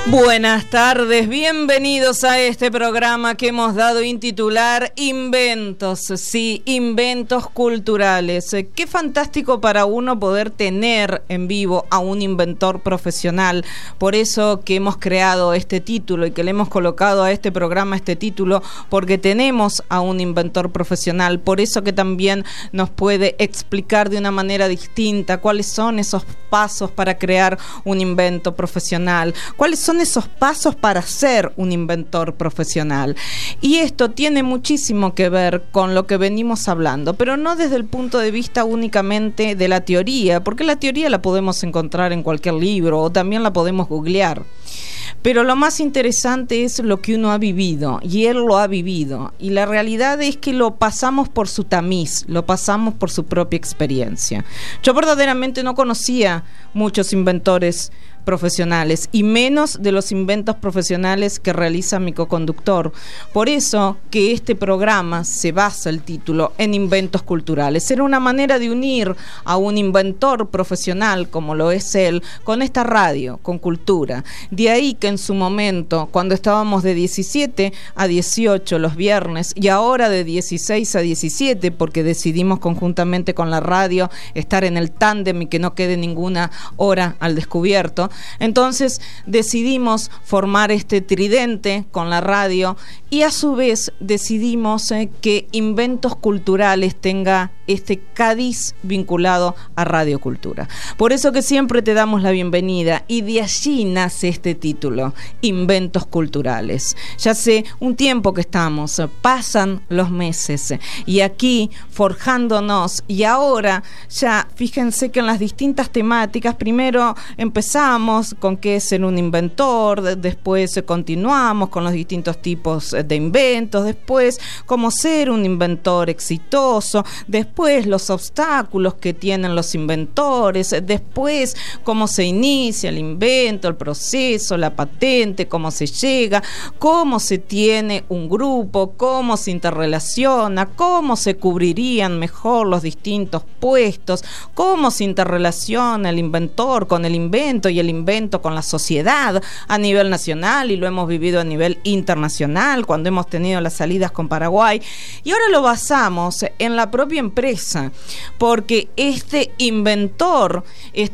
Buenas tardes, bienvenidos a este programa que hemos dado en titular Inventos, sí, inventos culturales. Qué fantástico para uno poder tener en vivo a un inventor profesional. Por eso que hemos creado este título y que le hemos colocado a este programa este título, porque tenemos a un inventor profesional. Por eso que también nos puede explicar de una manera distinta cuáles son esos pasos para crear un invento profesional, cuáles son esos pasos para ser un inventor profesional. Y esto tiene muchísimo que ver con lo que venimos hablando, pero no desde el punto de vista únicamente de la teoría, porque la teoría la podemos encontrar en cualquier libro o también la podemos googlear. Pero lo más interesante es lo que uno ha vivido, y él lo ha vivido, y la realidad es que lo pasamos por su tamiz, lo pasamos por su propia experiencia. Yo verdaderamente no conocía muchos inventores profesionales, y menos de los inventos profesionales que realiza mi coconductor. Por eso que este programa se basa, el título, en inventos culturales. Era una manera de unir a un inventor profesional, como lo es él, con esta radio, con cultura. De ahí que en su momento, cuando estábamos de 17 a 18 los viernes, y ahora de 16 a 17, porque decidimos conjuntamente con la radio estar en el tándem y que no quede ninguna hora al descubierto, entonces decidimos formar este tridente con la radio, y a su vez decidimos que Inventos Culturales tenga este cadiz vinculado a Radio Cultura. Por eso que siempre te damos la bienvenida, y de allí nace este título, Inventos Culturales. Ya hace un tiempo que estamos, pasan los meses, y aquí forjándonos, y ahora ya fíjense que en las distintas temáticas, primero empezamos con qué es ser un inventor, después continuamos con los distintos tipos de inventos, después cómo ser un inventor exitoso, después los obstáculos que tienen los inventores, después cómo se inicia el invento, el proceso, la patente, cómo se llega, cómo se tiene un grupo, cómo se interrelaciona, cómo se cubrirían mejor los distintos puestos, cómo se interrelaciona el inventor con el invento y el invento con la sociedad a nivel nacional, y lo hemos vivido a nivel internacional cuando hemos tenido las salidas con Paraguay. Y ahora lo basamos en la propia empresa, porque este inventor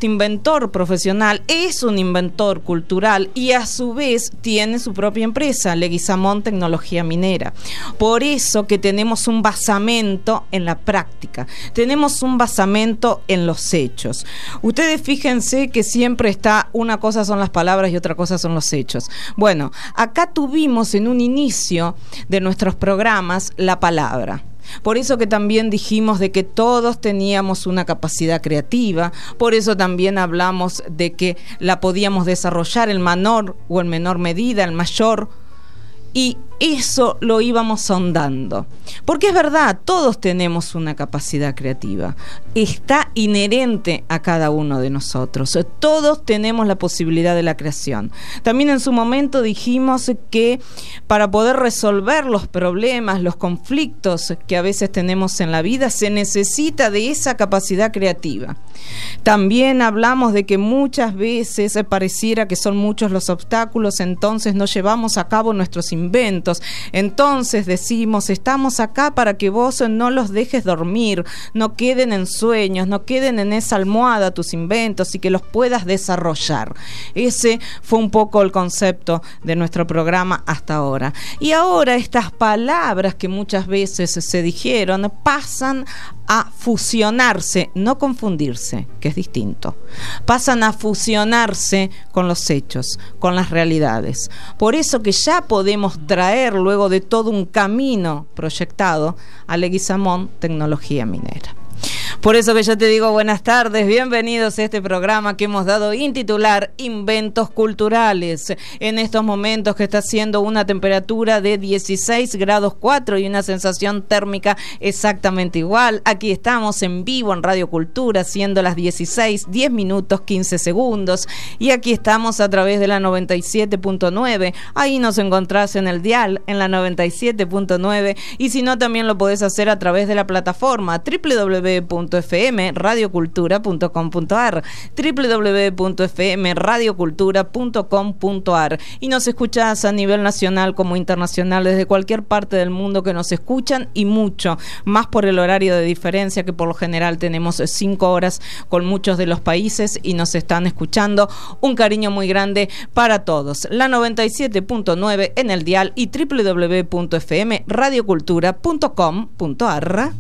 profesional es un inventor cultural, y a su vez tiene su propia empresa, Leguizamón Tecnología Minera. Por eso que tenemos un basamento en la práctica, tenemos un basamento en los hechos. Ustedes fíjense que siempre está, una cosa son las palabras y otra cosa son los hechos. Bueno, acá tuvimos en un inicio de nuestros programas la palabra. Por eso que también dijimos de que todos teníamos una capacidad creativa, por eso también hablamos de que la podíamos desarrollar en menor o en menor medida, en mayor, y eso lo íbamos sondando. Porque es verdad, todos tenemos una capacidad creativa, está inherente a cada uno de nosotros, todos tenemos la posibilidad de la creación. También en su momento dijimos que para poder resolver los problemas, los conflictos que a veces tenemos en la vida, se necesita de esa capacidad creativa. También hablamos de que muchas veces pareciera que son muchos los obstáculos, entonces no llevamos a cabo nuestros inventos. Entonces decimos, estamos acá para que vos no los dejes dormir, no queden en sueños, no queden en esa almohada tus inventos, y que los puedas desarrollar. Ese fue un poco el concepto de nuestro programa hasta ahora. Y ahora estas palabras que muchas veces se dijeron pasan a fusionarse, no confundirse, que es distinto. Pasan a fusionarse con los hechos, con las realidades. Por eso que ya podemos traer, luego de todo un camino proyectado, a Leguizamón Tecnología Minera. Por eso que yo te digo buenas tardes, bienvenidos a este programa que hemos dado en titular Inventos Culturales. En estos momentos que está haciendo una temperatura de 16 grados 4 y una sensación térmica exactamente igual. Aquí estamos en vivo en Radio Cultura, siendo las 16, 10 minutos, 15 segundos. Y aquí estamos a través de la 97.9. Ahí nos encontrás en el dial, en la 97.9. Y si no, también lo podés hacer a través de la plataforma www www.fmradiocultura.com.ar, www.fmradiocultura.com.ar, y nos escuchás a nivel nacional como internacional desde cualquier parte del mundo que nos escuchan, y mucho más por el horario de diferencia, que por lo general tenemos 5 horas con muchos de los países y nos están escuchando. Un cariño muy grande para todos. La 97.9 en el dial y www.fmradiocultura.com.ar.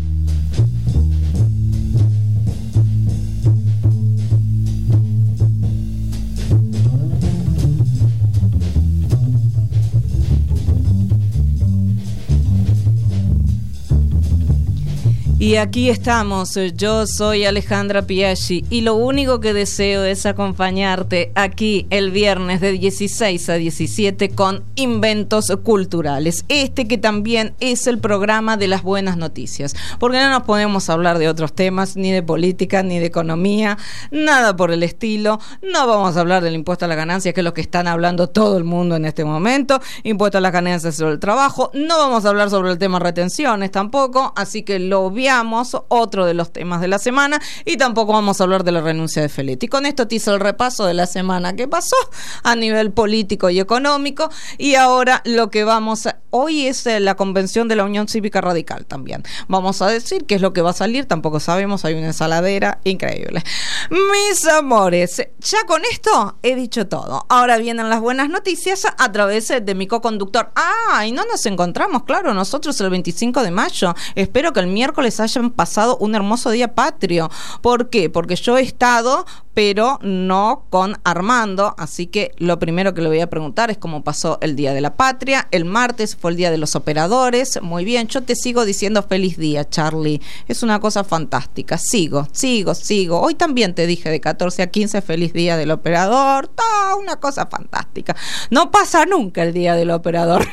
Y aquí estamos, yo soy Alejandra Piaggi y lo único que deseo es acompañarte aquí el viernes de 16 a 17 con Inventos Culturales. Que también es el programa de las buenas noticias, porque no nos podemos hablar de otros temas, ni de política, ni de economía, nada por el estilo. No vamos a hablar del impuesto a la ganancia, que es lo que están hablando todo el mundo en este momento, impuesto a las ganancias sobre el trabajo. No vamos a hablar sobre el tema retenciones tampoco, así que lo obviamos, otro de los temas de la semana, y tampoco vamos a hablar de la renuncia de Feletti. Con esto te hice el repaso de la semana que pasó a nivel político y económico, y ahora lo que hoy es la convención de la Unión Cívica Radical también. Vamos a decir qué es lo que va a salir, tampoco sabemos, hay una ensaladera increíble. Mis amores, ya con esto he dicho todo. Ahora vienen las buenas noticias a través de mi coconductor. Y no nos encontramos, claro, nosotros el 25 de mayo. Espero que el miércoles hayan pasado un hermoso día patrio. ¿Por qué? Porque yo he estado, pero no con Armando, así que lo primero que le voy a preguntar es cómo pasó el Día de la Patria. El martes fue el Día de los Operadores. Muy bien, yo te sigo diciendo feliz día, Charlie. Es una cosa fantástica. Sigo. Hoy también te dije de 14 a 15 feliz Día del Operador. Una cosa fantástica. No pasa nunca el Día del Operador.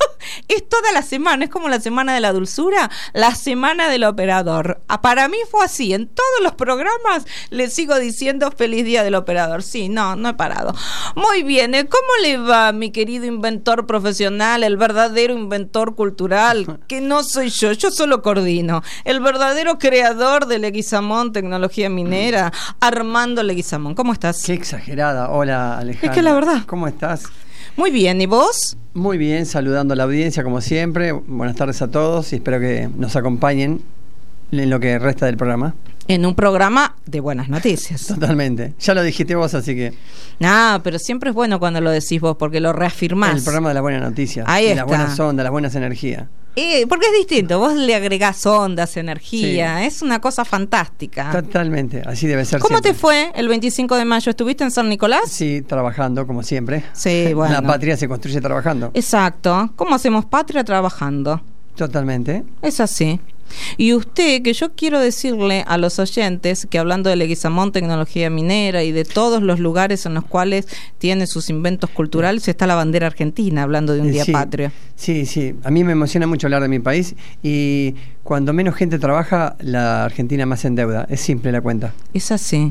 Es toda la semana, es como la semana de la dulzura, la semana del operador. Para mí fue así, en todos los programas le sigo diciendo feliz día del operador. Sí, no he parado. Muy bien, ¿cómo le va, mi querido inventor profesional, el verdadero inventor cultural? Que no soy yo solo coordino. El verdadero creador de Leguizamón Tecnología Minera, Armando Leguizamón. ¿Cómo estás? Qué exagerada. Hola, Alejandra. Es que la verdad. ¿Cómo estás? Muy bien, ¿y vos? Muy bien, saludando a la audiencia como siempre. Buenas tardes a todos y espero que nos acompañen en lo que resta del programa. En un programa de buenas noticias. Totalmente. Ya lo dijiste vos, así que... pero siempre es bueno cuando lo decís vos, porque lo reafirmás. El programa de las buenas noticias. Ahí está. Las buenas ondas, las buenas energías. Porque es distinto, vos le agregás ondas, energía, sí. Es una cosa fantástica. Totalmente, así debe ser. ¿Cómo siempre. te fue el 25 de mayo? ¿Estuviste en San Nicolás? Sí, trabajando, como siempre. Sí, bueno. La patria se construye trabajando. Exacto. ¿Cómo hacemos patria? Trabajando. Totalmente. Es así. Y usted, que yo quiero decirle a los oyentes que hablando de Leguizamón Tecnología Minera y de todos los lugares en los cuales tiene sus inventos culturales, está la bandera argentina, hablando de un día patrio. Sí. A mí me emociona mucho hablar de mi país y cuando menos gente trabaja, la Argentina más endeuda. Es simple la cuenta. Es así.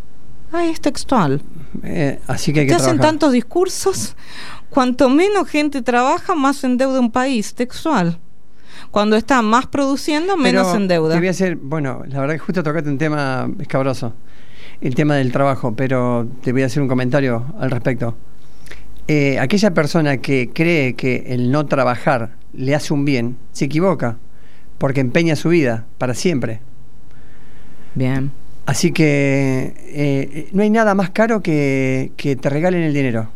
Es textual. Así que hay que trabajar. Te hacen tantos discursos. Cuanto menos gente trabaja, más endeuda un país. Textual. Cuando está más produciendo, menos en deuda. Te voy a hacer, la verdad que justo tocaste un tema escabroso, el tema del trabajo, pero te voy a hacer un comentario al respecto. Aquella persona que cree que el no trabajar le hace un bien, se equivoca, porque empeña su vida para siempre. Bien. Así que no hay nada más caro que te regalen el dinero.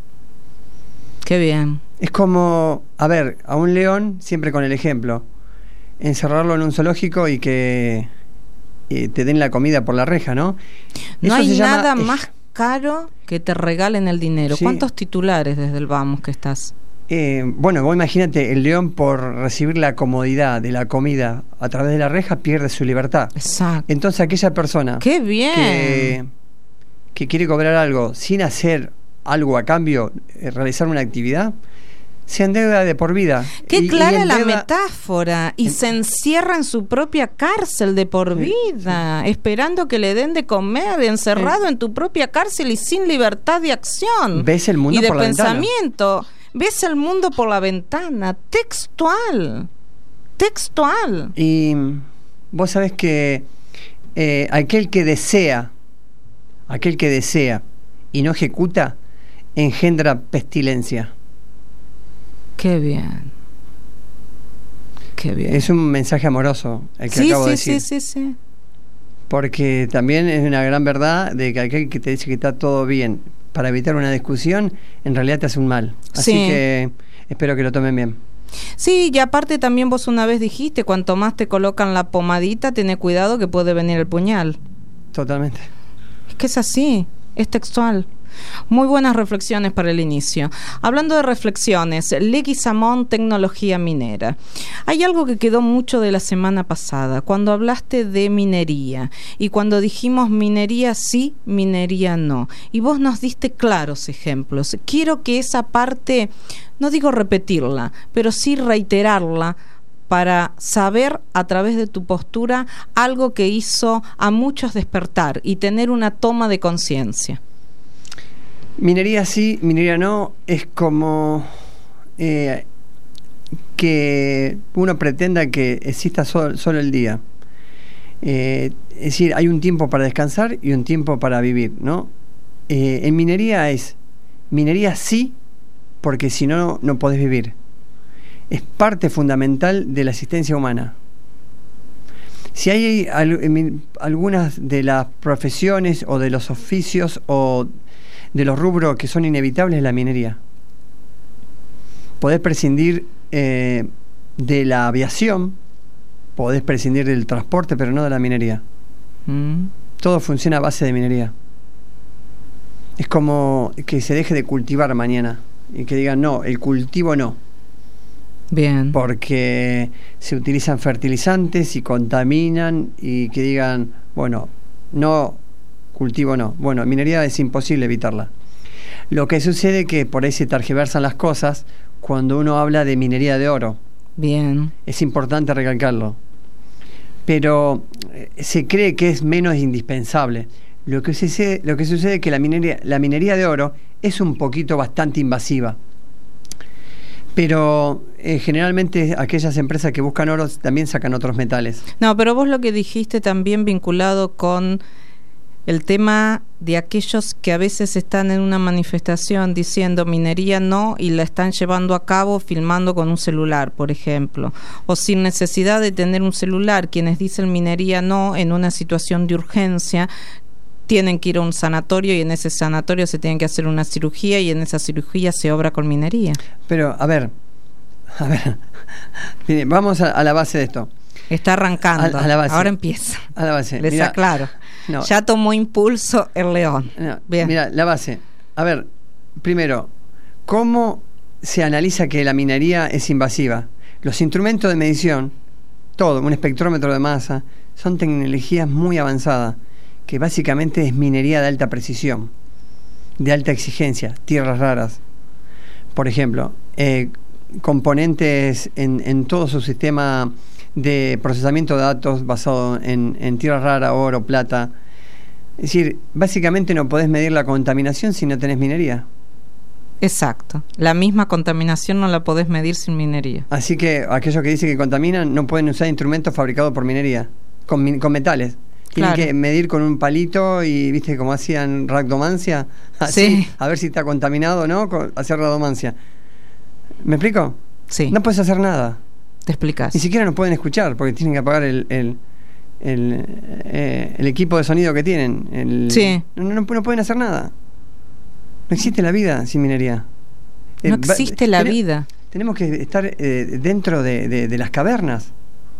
Qué bien. Es como, a un león, siempre con el ejemplo, encerrarlo en un zoológico y que te den la comida por la reja, ¿no? No hay nada más caro que te regalen el dinero. Sí. ¿Cuántos titulares desde el Vamos que estás? Vos imagínate, el león por recibir la comodidad de la comida a través de la reja pierde su libertad. Exacto. Entonces aquella persona ¡qué bien! Que quiere cobrar algo sin hacer algo a cambio, realizar una actividad, se endeuda de por vida. Qué clara la metáfora. Y se encierra en su propia cárcel de por vida, esperando que le den de comer, encerrado en tu propia cárcel y sin libertad de acción. ¿Ves el mundo y de por la pensamiento? Ventana? ¿Ves el mundo por la ventana? Textual. Y vos sabés que aquel que desea y no ejecuta, engendra pestilencia. Qué bien. Qué bien. Es un mensaje amoroso el que acabo de decir. Sí. Porque también es una gran verdad de que aquel que te dice que está todo bien para evitar una discusión, en realidad te hace un mal. Así que espero que lo tomen bien. Sí, y aparte también vos una vez dijiste, cuanto más te colocan la pomadita, ten cuidado que puede venir el puñal. Totalmente. Es que es así, es textual. Muy buenas reflexiones para el inicio. Hablando de reflexiones, Leguizamón, tecnología minera. Hay algo que quedó mucho de la semana pasada, cuando hablaste de minería y cuando dijimos minería sí, minería no. Y vos nos diste claros ejemplos. Quiero que esa parte, no digo repetirla, pero sí reiterarla, para saber a través de tu postura algo que hizo a muchos despertar y tener una toma de conciencia. Minería sí, minería no, es como que uno pretenda que exista solo el día. Es decir, hay un tiempo para descansar y un tiempo para vivir, ¿no? En minería es minería sí, porque si no, no podés vivir. Es parte fundamental de la existencia humana. Si hay algunas de las profesiones o de los oficios o de los rubros que son inevitables, es la minería. Podés prescindir de la aviación, podés prescindir del transporte, pero no de la minería. Todo funciona a base de minería. Es como que se deje de cultivar mañana y que digan, no, el cultivo no. Bien. Porque se utilizan fertilizantes y contaminan, y que digan, bueno, no, cultivo no. Bueno, minería es imposible evitarla. Lo que sucede es que por ahí se tergiversan las cosas cuando uno habla de minería de oro. Bien. Es importante recalcarlo. Pero se cree que es menos indispensable. Lo que sucede es que la minería de oro es un poquito bastante invasiva. Pero generalmente aquellas empresas que buscan oro también sacan otros metales. No, pero vos lo que dijiste también vinculado con el tema de aquellos que a veces están en una manifestación diciendo minería no y la están llevando a cabo filmando con un celular, por ejemplo, o sin necesidad de tener un celular. Quienes dicen minería no en una situación de urgencia tienen que ir a un sanatorio, y en ese sanatorio se tienen que hacer una cirugía, y en esa cirugía se obra con minería. Pero, a ver, mire, vamos a la base de esto. Está arrancando, a la base. Ahora empieza. A la base. Les aclaro. No. Ya tomó impulso el león. No, bien. Mira, la base. A ver, primero, ¿cómo se analiza que la minería es invasiva? Los instrumentos de medición, todo, un espectrómetro de masa, son tecnologías muy avanzadas, que básicamente es minería de alta precisión, de alta exigencia, tierras raras. Por ejemplo, componentes en todo su sistema de procesamiento de datos basado en tierras raras, oro, plata. Es decir, básicamente no podés medir la contaminación si no tenés minería. Exacto. La misma contaminación no la podés medir sin minería. Así que aquellos que dicen que contaminan no pueden usar instrumentos fabricados por minería, con metales. Tienen que medir con un palito y, viste, como hacían rhabdomancia, así, a ver si está contaminado o no, hacer rhabdomancia. ¿Me explico? Sí. No puedes hacer nada. Te explicas. Ni siquiera nos pueden escuchar porque tienen que apagar el equipo de sonido que tienen. Sí. No pueden hacer nada. No existe la vida sin minería. No existe la vida. Tenemos que estar dentro de las cavernas.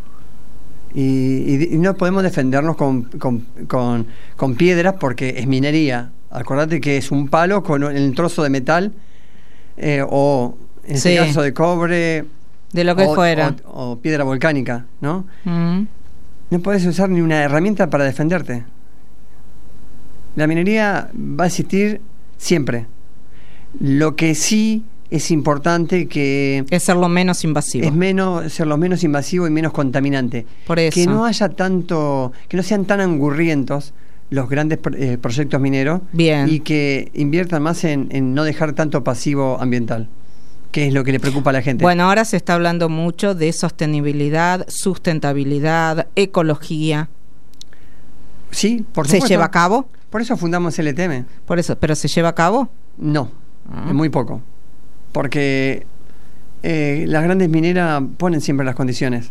Y no podemos defendernos con piedras porque es minería. Acordate que es un palo con el trozo de metal o en este caso de cobre, de lo que fuera, o piedra volcánica, ¿no? No podés usar ni una herramienta para defenderte. La minería va a existir siempre. Lo que sí es importante que es ser lo menos invasivo. Es ser lo menos invasivo y menos contaminante. Por eso. Que no haya tanto, que no sean tan angurrientos los grandes proyectos mineros. Bien. Y que inviertan más en no dejar tanto pasivo ambiental, que es lo que le preocupa a la gente. Bueno, ahora se está hablando mucho de sostenibilidad, sustentabilidad, ecología. Sí, por ¿Se supuesto. lleva a cabo? Por eso fundamos LTM. Por eso, ¿pero se lleva a cabo? No, muy poco. Porque las grandes mineras ponen siempre las condiciones.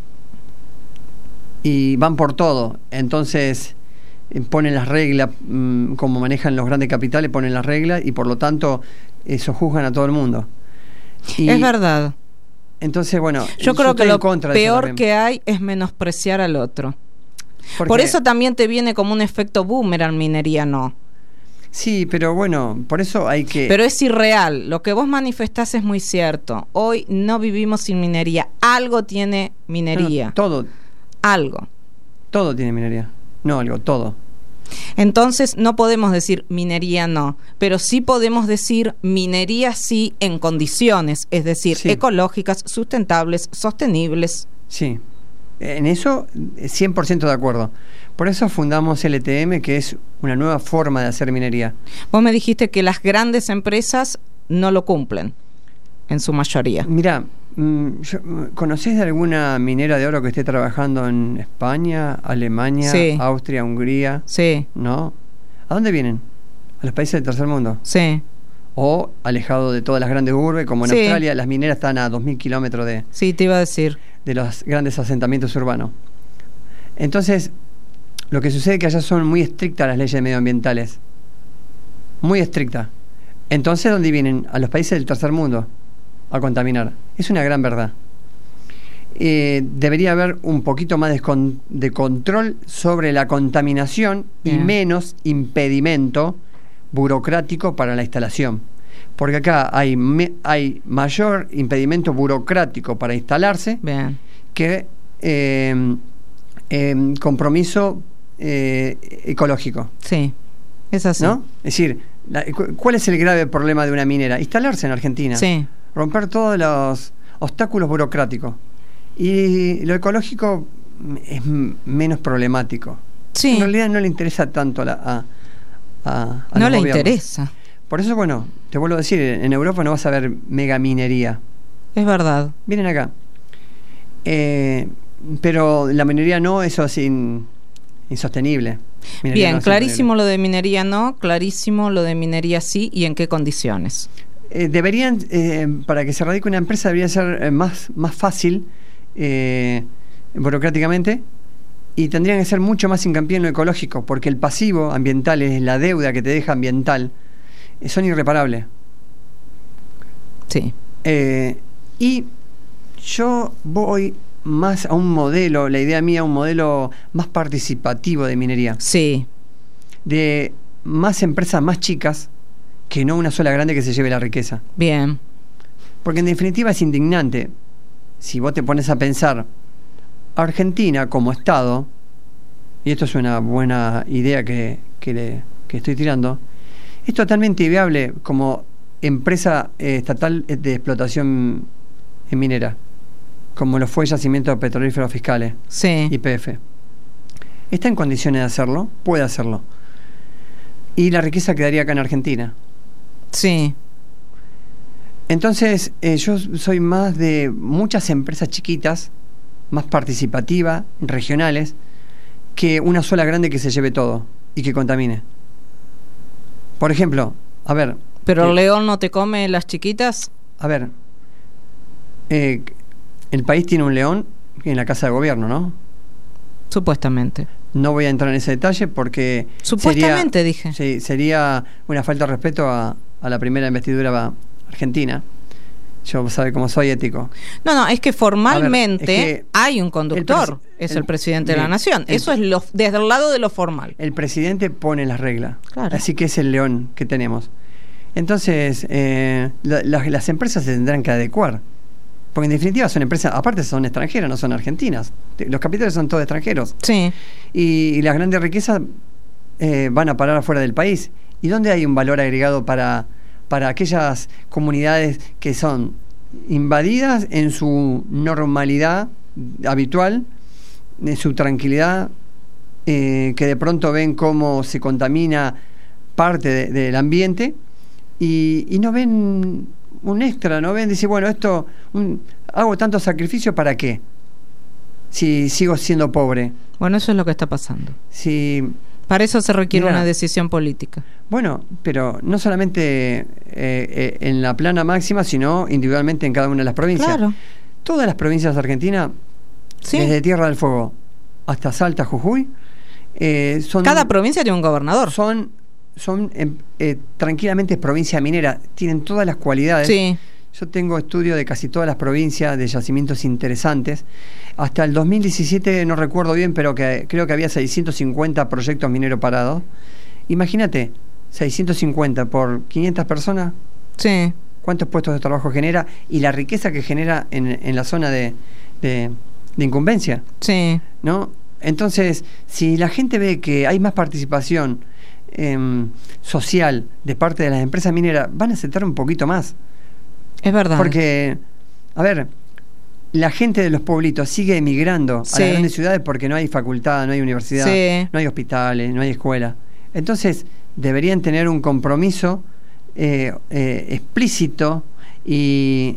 Y van por todo. Entonces ponen las reglas, como manejan los grandes capitales, ponen las reglas y por lo tanto eso juzgan a todo el mundo. Y es verdad. entonces, bueno, yo creo que lo peor peor que hay es menospreciar al otro. Por eso también te viene como un efecto boomerang minería, ¿no? Sí, pero bueno, por eso hay que... Pero es irreal. Lo que vos manifestás es muy cierto. Hoy no vivimos sin minería. Algo tiene minería. No, todo. Algo. Todo tiene minería. No algo, todo. Entonces no podemos decir minería no, pero sí podemos decir minería sí en condiciones, es decir, sí, ecológicas, sustentables, sostenibles. Sí, en eso 100% de acuerdo. Por eso fundamos LTM, que es una nueva forma de hacer minería. Vos me dijiste que las grandes empresas no lo cumplen, en su mayoría. Mirá, ¿conocés de alguna minera de oro que esté trabajando en España, Alemania, sí, Austria, Hungría? Sí. ¿No? ¿A dónde vienen? ¿A los países del tercer mundo? Sí. O alejado de todas las grandes urbes, como en sí, Australia, las mineras están a 2.000 kilómetros de... Sí, te iba a decir. De los grandes asentamientos urbanos. Entonces, lo que sucede es que allá son muy estrictas las leyes medioambientales. Muy estrictas. Entonces, ¿dónde vienen? A los países del tercer mundo a contaminar. Es una gran verdad. Debería haber un poquito más de control sobre la contaminación y menos impedimento burocrático para la instalación. Porque acá hay mayor impedimento burocrático para instalarse que compromiso ecológico. Sí, es así. ¿No? Es decir, ¿cuál es el grave problema de una minera? Instalarse en Argentina. Sí. Romper todos los obstáculos burocráticos. Y lo ecológico es menos problemático. Sí. En realidad no le interesa tanto a no le gobiernos. interesa. Por eso, bueno, te vuelvo a decir, en Europa no vas a ver megaminería. Es verdad. Vienen acá. Pero la minería no, eso es insostenible. Minería Bien, no es clarísimo lo de minería no, clarísimo lo de minería sí, y en qué condiciones. Deberían, para que se radique una empresa, debería ser más fácil burocráticamente, y tendrían que ser mucho más hincapié en lo ecológico, porque el pasivo ambiental es la deuda que te deja ambiental, son irreparables. Sí. Y yo voy más a un modelo, la idea mía, un modelo más participativo de minería. Sí. De más empresas más chicas, que no una sola grande que se lleve la riqueza. Bien. Porque en definitiva es indignante. Si vos te pones a pensar, Argentina como Estado, y esto es una buena idea que estoy tirando, es totalmente viable como empresa estatal de explotación minera, como lo fue Yacimientos Petrolíferos Fiscales, sí, YPF. ¿Está en condiciones de hacerlo? Puede hacerlo. Y la riqueza quedaría acá en Argentina. Sí. Entonces, yo soy más de muchas empresas chiquitas, más participativas, regionales, que una sola grande que se lleve todo y que contamine. Por ejemplo, a ver... ¿Pero el león no te come las chiquitas? A ver, el país tiene un león en la Casa de Gobierno, ¿no? Supuestamente. No voy a entrar en ese detalle porque... Supuestamente, dije. Sí, sería una falta de respeto a la primera investidura argentina. Yo sabe cómo soy ético. No, es que formalmente hay un conductor, es el presidente de la nación. Eso es desde el lado de lo formal. El presidente pone las reglas. Claro. Así que es el león que tenemos. Entonces, las empresas se tendrán que adecuar. Porque en definitiva son empresas, aparte son extranjeras, no son argentinas. Los capitales son todos extranjeros. Sí. Y las grandes riquezas van a parar afuera del país. ¿Y dónde hay un valor agregado para aquellas comunidades que son invadidas en su normalidad habitual, en su tranquilidad, que de pronto ven cómo se contamina parte del ambiente y no ven un extra, no ven, dice, bueno, esto hago tanto sacrificio, ¿para qué? si sigo siendo pobre? Bueno, eso es lo que está pasando. Si, Para eso se requiere mira, una decisión política. Bueno, pero no solamente en la plana máxima, sino individualmente en cada una de las provincias. Claro. Todas las provincias de Argentina, Sí. desde Tierra del Fuego hasta Salta, Jujuy, son... Cada provincia tiene un gobernador. Son tranquilamente provincia minera, tienen todas las cualidades. Sí. Yo tengo estudio de casi todas las provincias, de yacimientos interesantes. Hasta el 2017, no recuerdo bien, pero creo que había 650 proyectos mineros parados. Imagínate, 650 por 500 personas, Sí. ¿cuántos puestos de trabajo genera? Y la riqueza que genera en la zona de incumbencia, Sí. ¿no? Entonces, si la gente ve que hay más participación social de parte de las empresas mineras, van a aceptar un poquito más. Es verdad. Porque, a ver, la gente de los pueblitos sigue emigrando a Sí. las grandes ciudades porque no hay facultad, no hay universidad, Sí. no hay hospitales, no hay escuela. Entonces, deberían tener un compromiso explícito y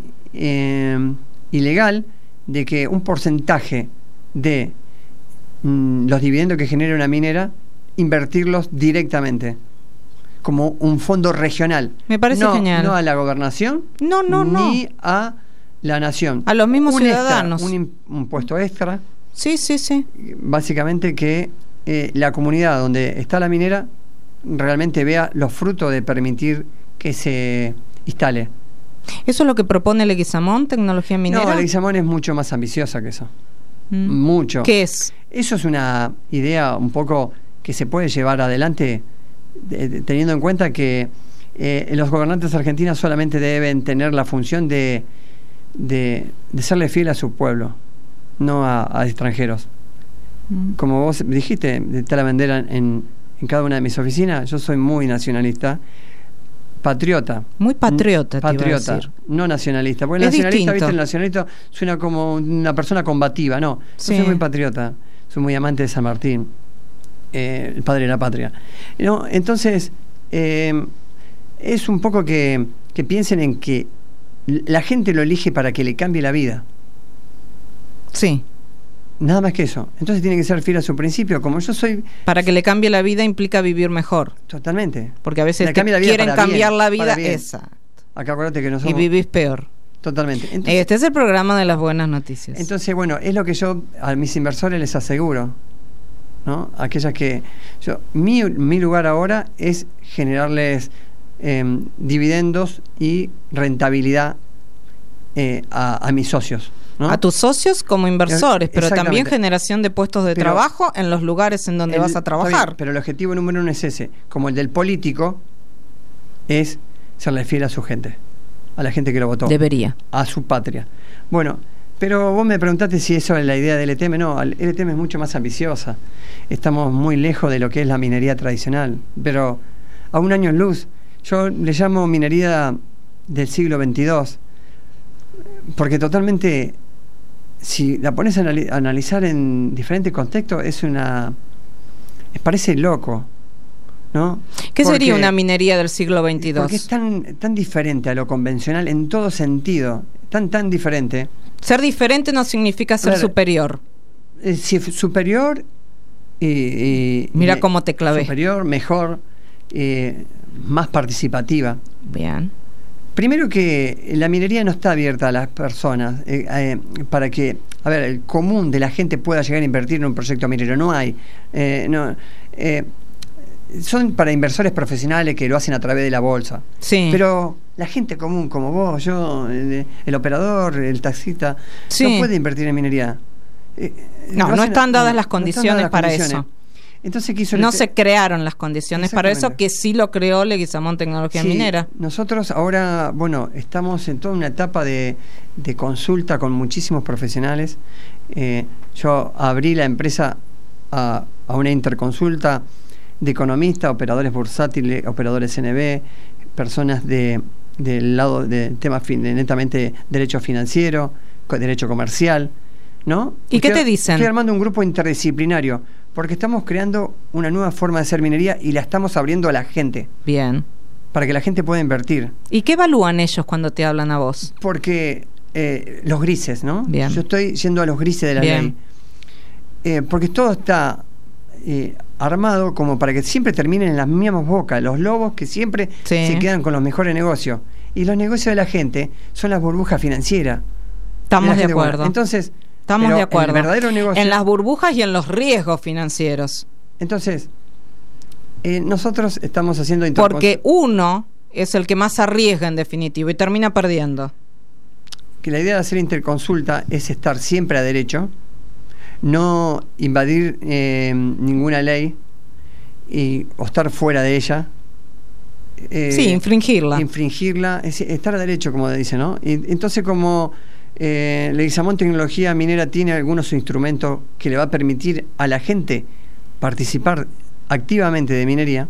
legal de que un porcentaje de los dividendos que genera una minera, invertirlos directamente como un fondo regional. Me parece genial. No a la gobernación, No. ni a la nación. A los mismos Un ciudadanos. Extra, un impuesto extra, Sí. básicamente que la comunidad donde está la minera realmente vea los frutos de permitir que se instale. ¿Eso es lo que propone Leguizamón, tecnología minera? No, Leguizamón es mucho más ambiciosa que eso. Mucho. ¿Qué es? Eso es una idea un poco que se puede llevar adelante teniendo en cuenta que los gobernantes argentinos solamente deben tener la función de serle fiel a su pueblo, no a extranjeros. Como vos dijiste, está la bandera en cada una de mis oficinas. Yo soy muy nacionalista, patriota. Muy patriota, te iba a Patriota, decir. no nacionalista. Porque el Es nacionalista, distinto. ¿viste? El nacionalista suena como una persona combativa. No, Sí. yo soy muy patriota. Soy muy amante de San Martín, el padre de la patria. ¿No? Entonces, es un poco que piensen en que la gente lo elige para que le cambie la vida. Sí. Nada más que eso. Entonces tiene que ser fiel a su principio. Como yo soy... Para que le cambie la vida implica vivir mejor. Totalmente. Porque a veces Le cambia la vida quieren para cambiar bien, la para vida. bien. Exacto. Acá acuérdate que no Y somos... vivís peor. Totalmente. Entonces, Este es el programa de las buenas noticias. Entonces, bueno, es lo que yo a mis inversores les aseguro, ¿no? Aquellas que... mi lugar ahora es generarles dividendos y rentabilidad a mis socios, ¿no? A tus socios como inversores, pero también Exactamente. generación de puestos de Pero trabajo en los lugares en donde vas a Está trabajar. bien, pero el objetivo número uno es ese. Como el del político, es serle fiel a su gente, a la gente que lo votó. Debería. A su patria. Bueno, pero vos me preguntaste si eso es la idea del LTM. No, el LTM es mucho más ambiciosa. Estamos muy lejos de lo que es la minería tradicional, pero a un año luz. Yo le llamo minería del siglo XXII, porque totalmente, si la pones a analizar en diferentes contextos, parece loco, ¿no? ¿Qué sería una minería del siglo XXII? Porque es tan diferente a lo convencional en todo sentido, tan diferente. Ser diferente no significa ser Claro. superior. Si superior y Mira cómo te clavé. Superior, mejor, más participativa. Bien. Primero que la minería no está abierta a las personas para que, a ver, el común de la gente pueda llegar a invertir en un proyecto minero. No hay. Son para inversores profesionales que lo hacen a través de la bolsa. Sí. Pero la gente común como vos, yo, el operador, el taxista, Sí. no puede invertir en minería. No están dadas las condiciones para eso. Entonces, ¿qué hizo No se crearon las condiciones para eso, Exactamente. que sí lo creó Leguizamón Tecnología Sí, Minera. Nosotros ahora, bueno, estamos en toda una etapa de consulta con muchísimos profesionales. Yo abrí la empresa a una interconsulta de economistas, operadores bursátiles, operadores NB, personas del lado de temas netamente derecho financiero, derecho comercial, ¿no? ¿Y qué te dicen? Estoy armando un grupo interdisciplinario porque estamos creando una nueva forma de hacer minería y la estamos abriendo a la gente Bien. para que la gente pueda invertir. ¿Y qué evalúan ellos cuando te hablan a vos? Porque los grises, ¿no? Bien. Yo estoy yendo a los grises de la Bien. ley. porque todo está armado como para que siempre terminen en las mismas bocas, los lobos que siempre se quedan con los mejores negocios. Y los negocios de la gente son las burbujas financieras. Estamos de acuerdo. Bueno, entonces, estamos de acuerdo. El verdadero negocio, en las burbujas y en los riesgos financieros. Entonces, nosotros estamos haciendo porque uno es el que más arriesga en definitiva y termina perdiendo. Que la idea de hacer interconsulta es estar siempre a derecho, no invadir ninguna ley o estar fuera de ella. Sí, infringirla. Infringirla, es estar a derecho, como dice, ¿no? Y entonces, como Leguizamón Tecnología Minera tiene algunos instrumentos que le va a permitir a la gente participar activamente de minería,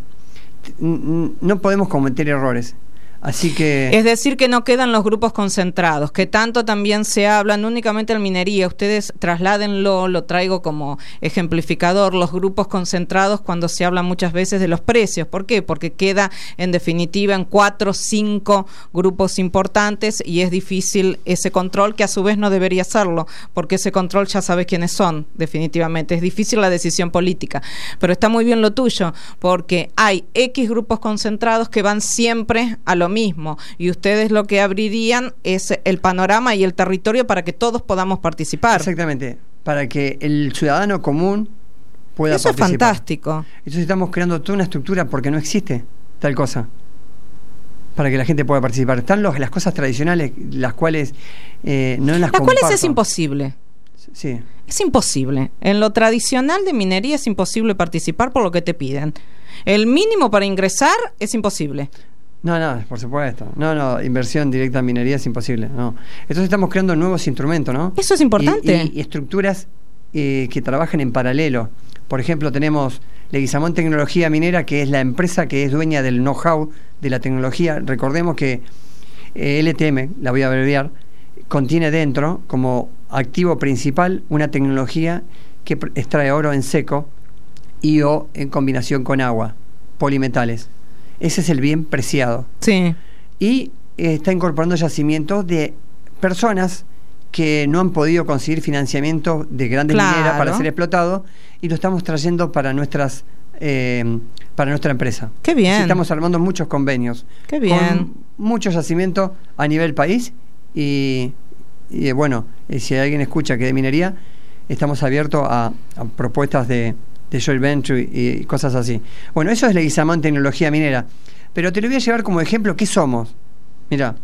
no podemos cometer errores. Así que... Es decir, que no quedan los grupos concentrados, que tanto también se habla, no únicamente en minería, ustedes trasládenlo, lo traigo como ejemplificador, los grupos concentrados cuando se habla muchas veces de los precios. ¿Por qué? Porque queda en definitiva en 4 o 5 grupos importantes y es difícil ese control, que a su vez no debería serlo, porque ese control ya sabes quiénes son, definitivamente. Es difícil la decisión política, pero está muy bien lo tuyo, porque hay X grupos concentrados que van siempre a lo mismo, y ustedes lo que abrirían es el panorama y el territorio para que todos podamos participar. Exactamente, para que el ciudadano común pueda participar. Eso es fantástico. Entonces estamos creando toda una estructura porque no existe tal cosa para que la gente pueda participar. Están las cosas tradicionales, las cuales no las comparto. Las cuales es imposible. Sí. Es imposible. En lo tradicional de minería es imposible participar por lo que te piden. El mínimo para ingresar es imposible. No, por supuesto. No, inversión directa en minería es imposible. No. Entonces estamos creando nuevos instrumentos, ¿no? Eso es importante. Y estructuras que trabajen en paralelo. Por ejemplo, tenemos Leguizamón Tecnología Minera, que es la empresa que es dueña del know-how de la tecnología. Recordemos que LTM, la voy a abreviar, contiene dentro, como activo principal, una tecnología que extrae oro en seco y o en combinación con agua, polimetales. Ese es el bien preciado. Sí. Y está incorporando yacimientos de personas que no han podido conseguir financiamiento de grandes mineras para ser explotado, y lo estamos trayendo para nuestra empresa. Qué bien. Así estamos armando muchos convenios. Qué bien. Con muchos yacimientos a nivel país y bueno, si alguien escucha que de minería, estamos abiertos a propuestas de joint venture y cosas así. Bueno, eso es Leguizamón Tecnología Minera, pero te lo voy a llevar como ejemplo. ¿Qué somos? Mira,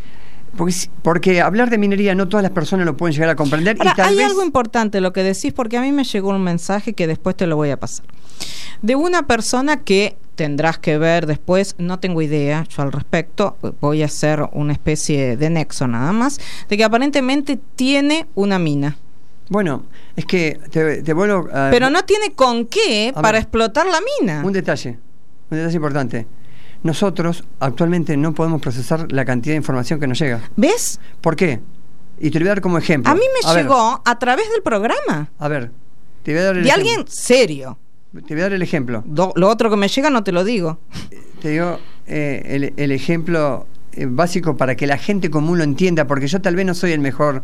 porque hablar de minería no todas las personas lo pueden llegar a comprender. Ahora, y tal hay vez... algo importante lo que decís, porque a mí me llegó un mensaje que después te lo voy a pasar, de una persona que tendrás que ver después, no tengo idea yo al respecto, voy a hacer una especie de nexo nada más, de que aparentemente tiene una mina. Bueno, es que te vuelvo a... Pero no tiene con qué para explotar la mina. Un detalle importante. Nosotros actualmente no podemos procesar la cantidad de información que nos llega. ¿Ves? ¿Por qué? Y te lo voy a dar como ejemplo. A mí me llegó a través del programa. A ver, te voy a dar el de ejemplo. Alguien serio. Te voy a dar el ejemplo. Lo otro que me llega no te lo digo. Te digo el ejemplo básico para que la gente común lo entienda, porque yo tal vez no soy el mejor...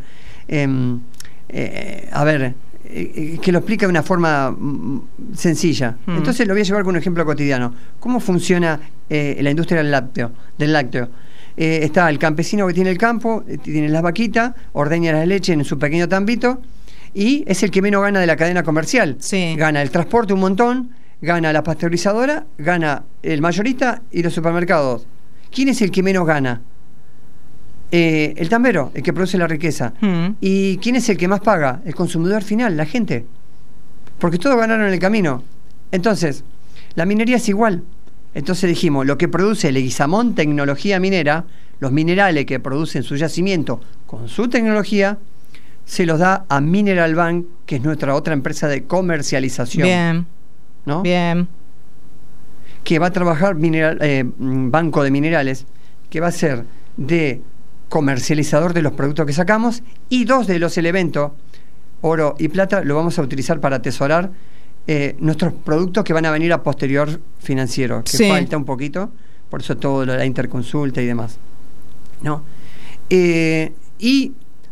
que lo explica de una forma sencilla. Entonces lo voy a llevar con un ejemplo cotidiano. ¿Cómo funciona la industria del lácteo? Está el campesino que tiene el campo, tiene las vaquitas, ordeña la leche en su pequeño tambito y es el que menos gana de la cadena comercial. Sí. Gana el transporte un montón, gana la pasteurizadora, gana el mayorista y los supermercados. ¿Quién es el que menos gana? El tambero, el que produce la riqueza. ¿Y quién es el que más paga? El consumidor final, la gente. Porque todos ganaron en el camino. Entonces, la minería es igual. Entonces dijimos, lo que produce Leguizamón Tecnología Minera, los minerales que producen su yacimiento con su tecnología, se los da a Mineral Bank, que es nuestra otra empresa de comercialización. Bien. ¿No? Bien. Que va a trabajar banco de minerales, que va a ser de comercializador de los productos que sacamos, y 2 de los elementos, oro y plata, lo vamos a utilizar para atesorar nuestros productos que van a venir a posterior financiero, que falta un poquito, por eso todo lo de la interconsulta y demás, ¿no? Y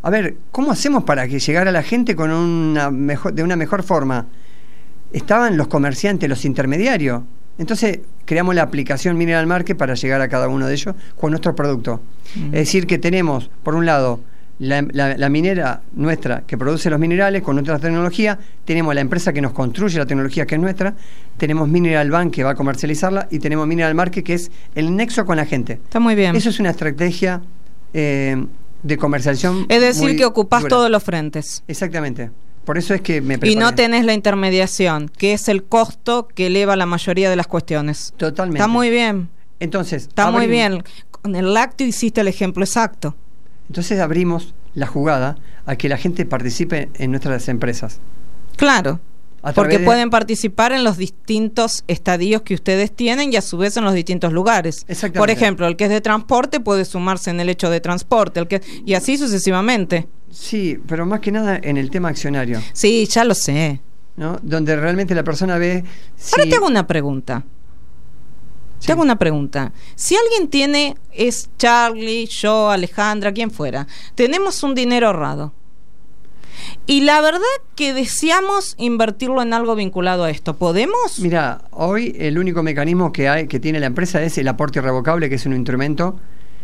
a ver, ¿cómo hacemos para que llegara a la gente con de una mejor forma? Estaban los comerciantes, los intermediarios. Entonces creamos la aplicación Mineral Market para llegar a cada uno de ellos con nuestro producto. Es decir, que tenemos, por un lado, la minera nuestra que produce los minerales con nuestra tecnología, tenemos la empresa que nos construye la tecnología que es nuestra, tenemos Mineral Bank que va a comercializarla y tenemos Mineral Market que es el nexo con la gente. Está muy bien. Eso es una estrategia de comercialización. Es decir, que ocupás todos los frentes. Exactamente. Por eso es que me preparé. Y no tenés la intermediación, que es el costo que eleva la mayoría de las cuestiones. Totalmente. Está muy bien. Entonces, está muy bien. Con el lácteo hiciste el ejemplo exacto. Entonces abrimos la jugada a que la gente participe en nuestras empresas. Claro. Porque pueden participar en los distintos estadios que ustedes tienen y a su vez en los distintos lugares. Exactamente. Por ejemplo, el que es de transporte puede sumarse en el hecho de transporte, y así sucesivamente. Sí, pero más que nada en el tema accionario. Sí, ya lo sé. ¿No? Donde realmente la persona ve... Ahora te hago una pregunta. Sí. Te hago una pregunta. Si alguien es Charlie, yo, Alejandra, quien fuera, tenemos un dinero ahorrado. Y la verdad que deseamos invertirlo en algo vinculado a esto. ¿Podemos? Mira, hoy el único mecanismo que tiene la empresa es el aporte irrevocable, que es un instrumento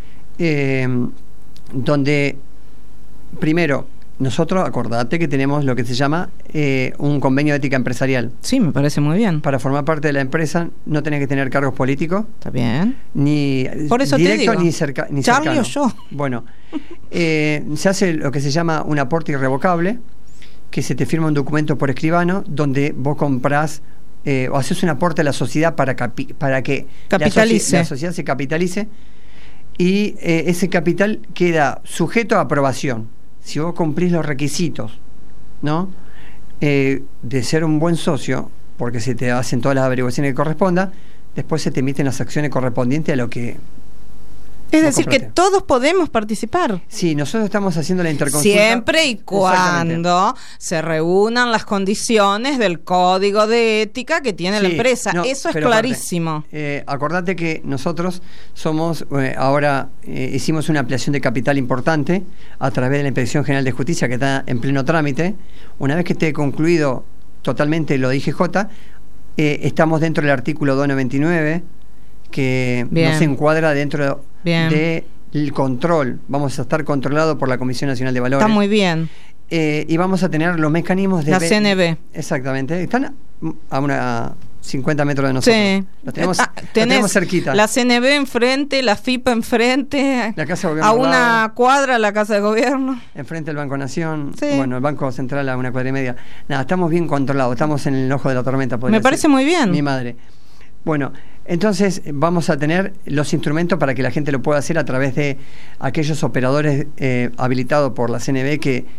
donde, primero, nosotros, acordate que tenemos lo que se llama un convenio de ética empresarial. Sí, me parece muy bien. Para formar parte de la empresa no tenés que tener cargos políticos. Está bien. Ni por eso directo te digo. ni cercano. Charlie o yo. Bueno, se hace lo que se llama un aporte irrevocable, que se te firma un documento por escribano donde vos comprás o haces un aporte a la sociedad para que capitalice. La sociedad se capitalice y ese capital queda sujeto a aprobación. Si vos cumplís los requisitos, ¿no? De ser un buen socio, porque se te hacen todas las averiguaciones que corresponda, después se te emiten las acciones correspondientes a lo que... Es decir, que todos podemos participar. Sí, nosotros estamos haciendo la interconsulta. Siempre y cuando se reúnan las condiciones del código de ética que tiene la empresa. No, eso es clarísimo. Acordate que nosotros somos, ahora hicimos una ampliación de capital importante a través de la Inspección General de Justicia que está en pleno trámite. Una vez que esté concluido totalmente lo de IGJ, estamos dentro del artículo 299 que nos encuadra dentro del control. Vamos a estar controlados por la Comisión Nacional de Valores. Está muy bien. Y vamos a tener los mecanismos de... La CNB. Exactamente. Están a 50 metros de nosotros. Sí. Los tenemos cerquita. La CNB enfrente, la FIPA enfrente. La Casa de Gobierno. A una cuadra la Casa de Gobierno. Enfrente el Banco Nación. Sí. Bueno, el Banco Central a una cuadra y media. Nada, estamos bien controlados. Estamos en el ojo de la tormenta. Me parece muy bien. Mi madre. Bueno, entonces vamos a tener los instrumentos para que la gente lo pueda hacer a través de aquellos operadores habilitados por la CNB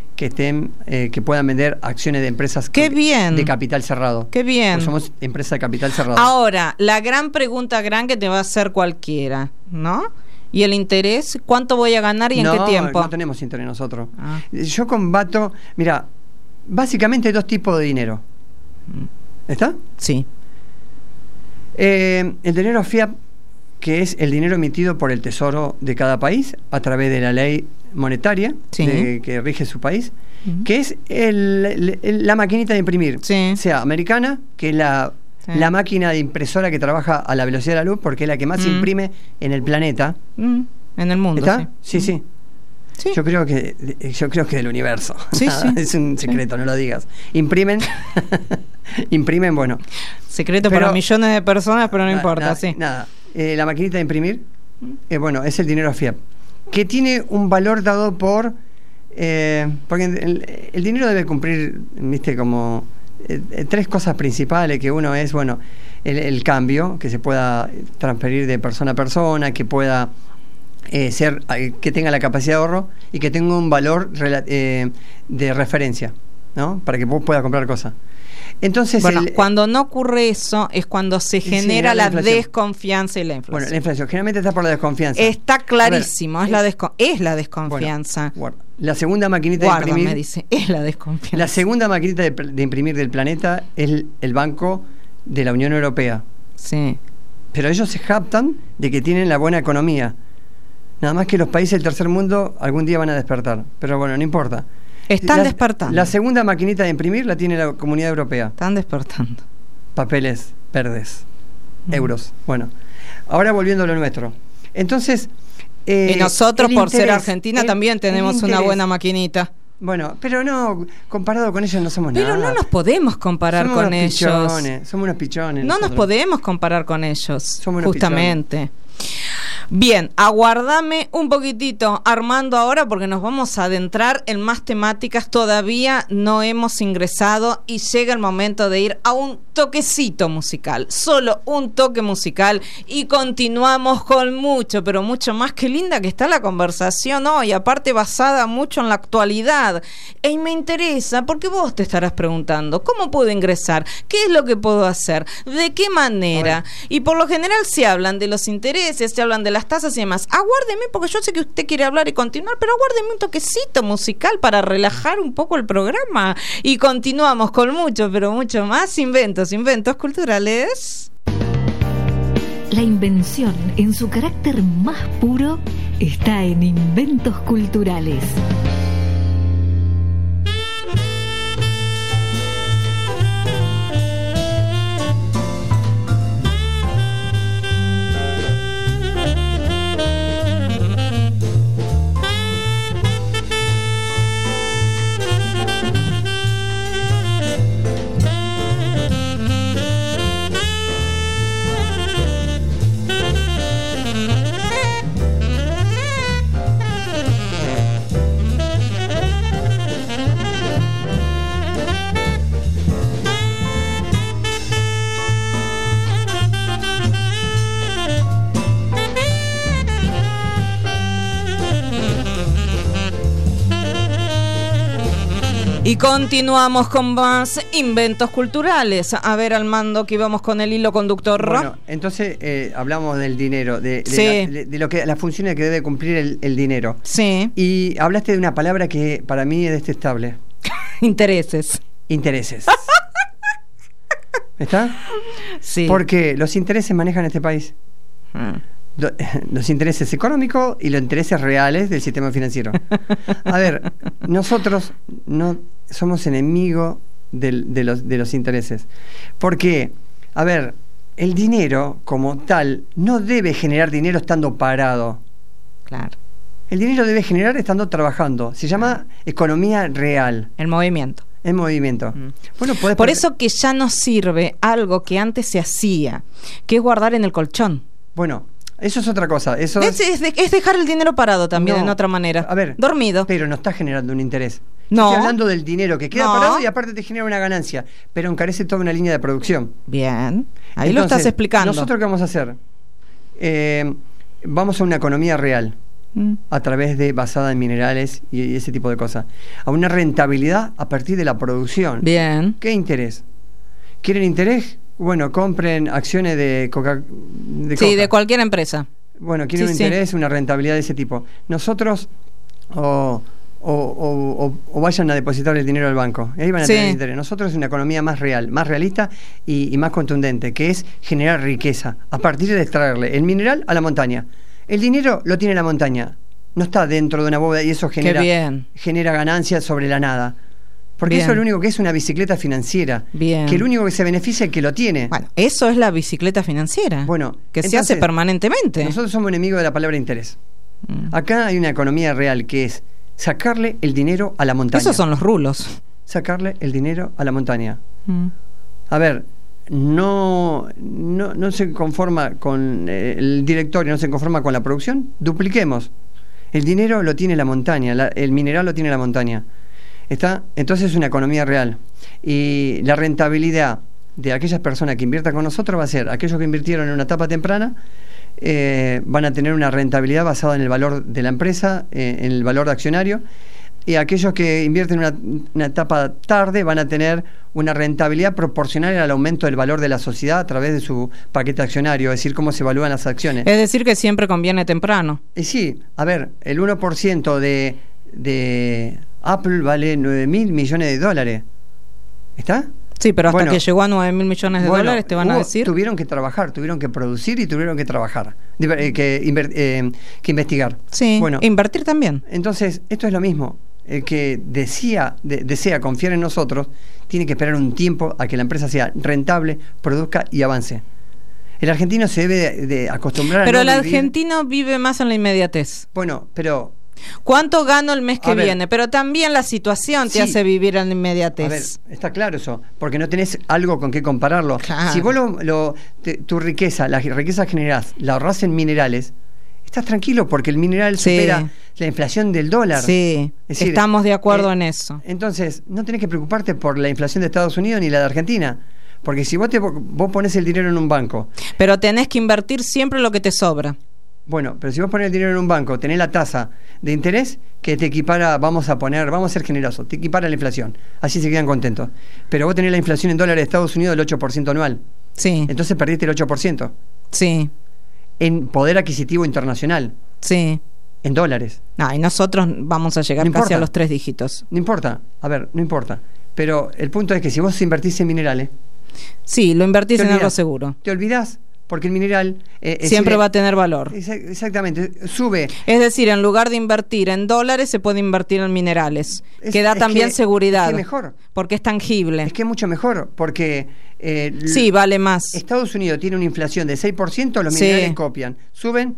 que puedan vender acciones de empresas de capital cerrado. ¡Qué bien! Porque somos empresa de capital cerrado. Ahora, la gran pregunta que te va a hacer cualquiera, ¿no? ¿Y el interés? ¿Cuánto voy a ganar y en qué tiempo? No tenemos interés nosotros. Yo combato... Mira, básicamente hay dos tipos de dinero. ¿Está? Sí. El dinero fiat, que es el dinero emitido por el Tesoro de cada país a través de la ley monetaria que rige su país, que es la maquinita de imprimir, sea americana, que es la máquina de impresora que trabaja a la velocidad de la luz, porque es la que más imprime en el planeta. En el mundo. ¿Está? Sí. Yo creo que del universo. Es un secreto, no lo digas. Imprimen, bueno. Secreto para millones de personas, pero no importa, Nada. La maquinita de imprimir, bueno, es el dinero fiat, que tiene un valor dado por... porque el dinero debe cumplir, viste, como... tres cosas principales, que uno es, bueno, el cambio, que se pueda transferir de persona a persona, que pueda... que tenga la capacidad de ahorro y que tenga un valor de referencia, ¿no? Para que vos puedas comprar cosas. Entonces, bueno, cuando no ocurre eso es cuando se genera la desconfianza y la inflación. Bueno, la inflación generalmente está por la desconfianza. Está clarísimo, es la desconfianza. Bueno, la segunda maquinita de imprimir, me dice, es la desconfianza. La segunda maquinita de imprimir del planeta es el Banco de la Unión Europea. Sí. Pero ellos se jactan de que tienen la buena economía. Nada más que los países del tercer mundo algún día van a despertar. Pero bueno, no importa. Están despertando. La segunda maquinita de imprimir la tiene la Comunidad Europea. Están despertando. Papeles verdes, euros. Bueno, ahora volviendo a lo nuestro. Entonces... y nosotros, por ser Argentina, también tenemos una buena maquinita. Bueno, pero no, comparado con ellos no somos nada. Pero no nos podemos comparar con ellos. Somos unos pichones. No nos podemos comparar con ellos, somos justamente. Bien, aguardame un poquitito, Armando, ahora porque nos vamos a adentrar en más temáticas. Todavía no hemos ingresado y llega el momento de ir a un toquecito musical, solo un toque musical, y continuamos con mucho, pero mucho más. Qué linda que está la conversación hoy, aparte basada mucho en la actualidad. Y me interesa, porque vos te estarás preguntando, ¿cómo puedo ingresar? ¿Qué es lo que puedo hacer? ¿De qué manera? Y por lo general se hablan de los intereses, se hablan de las tasas y demás. Aguárdeme, porque yo sé que usted quiere hablar y continuar, pero aguárdeme un toquecito musical para relajar un poco el programa. Y continuamos con mucho, pero mucho más inventos culturales. La invención, en su carácter más puro, está en Inventos Culturales. Y continuamos con más inventos culturales. A ver, Armando, que íbamos con el hilo conductor. Bueno, entonces hablamos del dinero, de lo que las funciones que debe cumplir el dinero. Sí. Y hablaste de una palabra que para mí es detestable. Intereses. Intereses. ¿Está? Sí. Porque los intereses manejan este país. Los intereses económicos y los intereses reales del sistema financiero. A ver, nosotros no somos enemigos de los intereses. Porque, a ver, el dinero como tal no debe generar dinero estando parado. Claro. El dinero debe generar estando trabajando. Se llama economía real. El movimiento. El movimiento. Bueno, por eso que ya nos sirve algo que antes se hacía, que es guardar en el colchón. Bueno, eso es otra cosa. Eso es dejar el dinero parado también, en otra manera. A ver, dormido. Pero no está generando un interés. No. Estoy hablando del dinero que queda parado y aparte te genera una ganancia, pero encarece toda una línea de producción. Bien. Ahí entonces, lo estás explicando. ¿Nosotros qué vamos a hacer? Vamos a una economía real, a través de basada en minerales y ese tipo de cosas. A una rentabilidad a partir de la producción. Bien. ¿Qué interés? ¿Quieren interés? Bueno, compren acciones de Coca. Sí, de cualquier empresa. Bueno, quieren un interés, una rentabilidad de ese tipo. Nosotros o vayan a depositar el dinero al banco. Y ahí van a tener interés. Nosotros es una economía más real, más realista y más contundente, que es generar riqueza a partir de extraerle el mineral a la montaña. El dinero lo tiene la montaña, no está dentro de una bóveda y eso genera ganancias sobre la nada. Porque eso es lo único que es una bicicleta financiera. Bien. Que el único que se beneficia es el que lo tiene. Bueno, eso es la bicicleta financiera. Bueno, que entonces, se hace permanentemente. Nosotros somos enemigos de la palabra interés. Acá hay una economía real que es sacarle el dinero a la montaña. Esos son los rulos. Sacarle el dinero a la montaña. A ver, no se conforma con el directorio, no se conforma con la producción. Dupliquemos. El dinero lo tiene la montaña, el mineral lo tiene la montaña. ¿Está? Entonces es una economía real. Y la rentabilidad de aquellas personas que inviertan con nosotros va a ser aquellos que invirtieron en una etapa temprana, van a tener una rentabilidad basada en el valor de la empresa, en el valor de accionario, y aquellos que invierten en una etapa tarde van a tener una rentabilidad proporcional al aumento del valor de la sociedad a través de su paquete accionario, es decir, cómo se evalúan las acciones. Es decir, que siempre conviene temprano. Sí, a ver, el 1% de Apple vale $9.000 millones. ¿Está? Sí, pero hasta que llegó a 9.000 millones de dólares, te van a decir. Tuvieron que trabajar, tuvieron que producir y tuvieron que trabajar, que investigar. Sí, invertir también. Entonces, esto es lo mismo. El que desea confiar en nosotros, tiene que esperar un tiempo a que la empresa sea rentable, produzca y avance. El argentino se debe de acostumbrar pero a el argentino vive más en la inmediatez. Bueno, pero... ¿Cuánto gano el mes que viene? Pero también la situación te hace vivir en la inmediatez. A ver, está claro eso, porque no tenés algo con qué compararlo. Claro. Si vos tu riqueza, la riqueza que generás, la ahorrás en minerales, estás tranquilo porque el mineral supera la inflación del dólar. Sí, es decir, estamos de acuerdo en eso. Entonces, no tenés que preocuparte por la inflación de Estados Unidos ni la de Argentina. Porque si vos pones el dinero en un banco... Pero tenés que invertir siempre lo que te sobra. Bueno, pero si vos pones el dinero en un banco, tenés la tasa de interés que te equipara, vamos a ser generosos, te equipara la inflación. Así se quedan contentos. Pero vos tenés la inflación en dólares de Estados Unidos del 8% anual. Sí. Entonces perdiste el 8%. Sí. En poder adquisitivo internacional. Sí. En dólares. Y nosotros vamos a llegar casi a los 3 dígitos. No importa, no importa. Pero el punto es que si vos invertís en minerales... Sí, lo invertís en algo seguro. Te olvidás, porque el mineral... siempre va a tener valor. Exactamente, sube. Es decir, en lugar de invertir en dólares, se puede invertir en minerales, que da también seguridad. Es que mejor. Porque es tangible. Es que es mucho mejor, porque... sí, vale más. Estados Unidos tiene una inflación de 6%, los minerales copian. Suben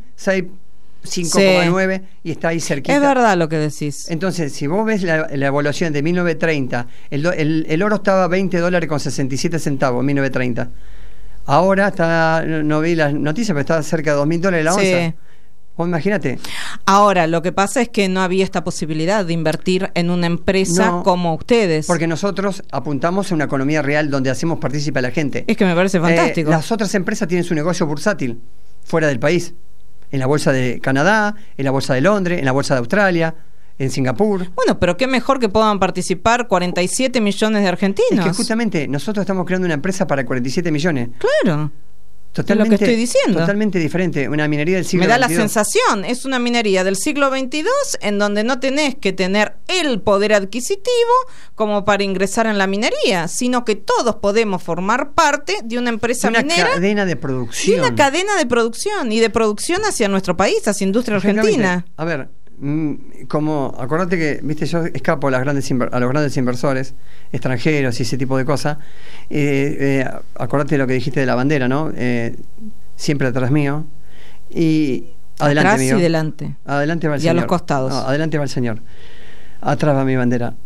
5,9 y está ahí cerquita. Es verdad lo que decís. Entonces, si vos ves la evaluación de 1930, el oro estaba $20 con 67 centavos en 1930. Ahora está, no vi las noticias, pero está cerca de $2.000 la onza. Vos imagínate. Ahora, lo que pasa es que no había esta posibilidad de invertir en una empresa como ustedes. Porque nosotros apuntamos a una economía real donde hacemos partícipe a la gente. Es que me parece fantástico. Las otras empresas tienen su negocio bursátil fuera del país. En la bolsa de Canadá, en la bolsa de Londres, en la bolsa de Australia, en Singapur. Bueno, pero qué mejor que puedan participar 47 millones de argentinos. Es que justamente nosotros estamos creando una empresa para 47 millones. Claro. Totalmente, es lo que estoy diciendo. Totalmente diferente, una minería del siglo XXII. Me da la sensación, es una minería del siglo XXII en donde no tenés que tener el poder adquisitivo como para ingresar en la minería, sino que todos podemos formar parte de una empresa minera. Una cadena de producción. Y una cadena de producción, y de producción hacia nuestro país, hacia industria argentina. A ver, como acordate que, viste, yo escapo a los grandes inversores extranjeros y ese tipo de cosas. Acordate de lo que dijiste de la bandera, ¿no? Siempre atrás mío y adelante atrás mío. Y delante. Adelante va el y señor. A los costados. No, adelante va el señor. Atrás va mi bandera.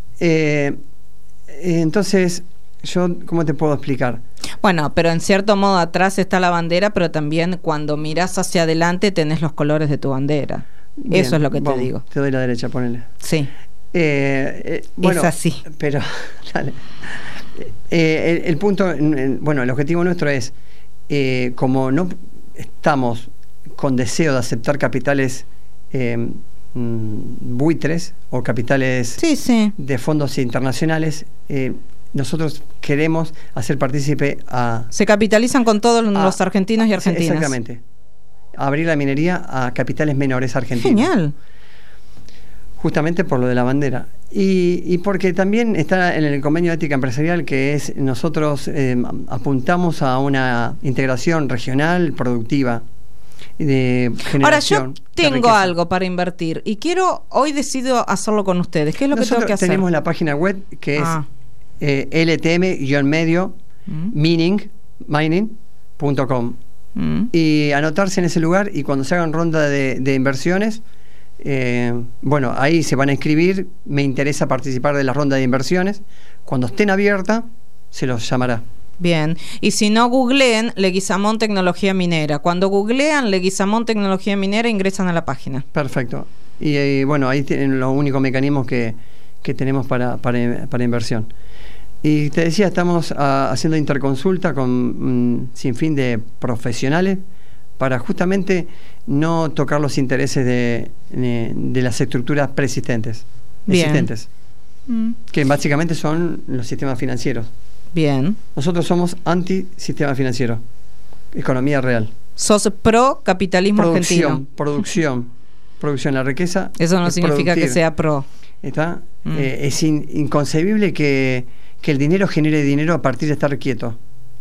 Entonces, yo, ¿cómo te puedo explicar? Bueno, pero en cierto modo atrás está la bandera, pero también cuando mirás hacia adelante tenés los colores de tu bandera. Bien, eso es lo que te digo. Te doy la derecha, ponele. Sí. Bueno, es así. Pero, dale. El punto, bueno, el objetivo nuestro es, como no estamos con deseo de aceptar capitales buitres o capitales de fondos internacionales, nosotros queremos hacer partícipe a... Se capitalizan con todos los argentinos y argentinas. Exactamente. Abrir la minería a capitales menores argentinos. Genial. Justamente por lo de la bandera. Y porque también está en el convenio de ética empresarial, que es nosotros apuntamos a una integración regional productiva de generación. Ahora yo tengo algo para invertir y hoy decido hacerlo con ustedes. ¿Qué es lo que tengo que hacer? Tenemos la página web que es LTM-medio mining.com y anotarse en ese lugar, y cuando se hagan ronda de inversiones, bueno, ahí se van a inscribir. Me interesa participar de la ronda de inversiones. Cuando estén abiertas, se los llamará. Bien, y si no, googleen Leguizamón Tecnología Minera. Cuando googlean Leguizamón Tecnología Minera, ingresan a la página. Perfecto. Y bueno, ahí tienen los únicos mecanismos que tenemos para inversión. Y te decía, estamos haciendo interconsulta con sin fin de profesionales para justamente no tocar los intereses de las estructuras preexistentes, existentes, que básicamente son los sistemas financieros. Bien. Nosotros somos anti-sistema financiero, economía real. Sos pro capitalismo argentino. Producción, la riqueza. Eso no significa que sea pro. ¿Está? Es inconcebible que que el dinero genere dinero a partir de estar quieto.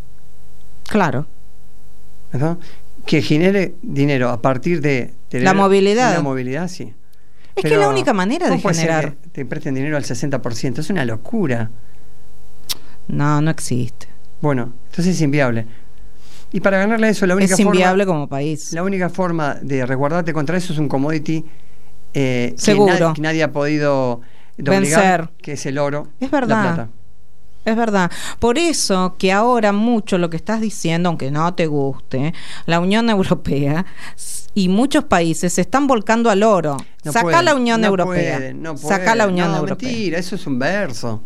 Claro. ¿No? Que genere dinero a partir de tener la movilidad. La movilidad, sí. Es que es la única manera de generar. Que te presten dinero al 60%, es una locura. No, no existe. Bueno, entonces es inviable. Y para ganarle a eso, la única es inviable como país. La única forma de resguardarte contra eso es un commodity seguro, que nadie ha podido vencer, que es el oro. Es verdad. La plata. Es verdad. Por eso que ahora mucho lo que estás diciendo, aunque no te guste, la Unión Europea y muchos países se están volcando al oro. No Sacá pueden, la Unión Europea. Sacá la Unión Europea. Mentira, eso es un verso.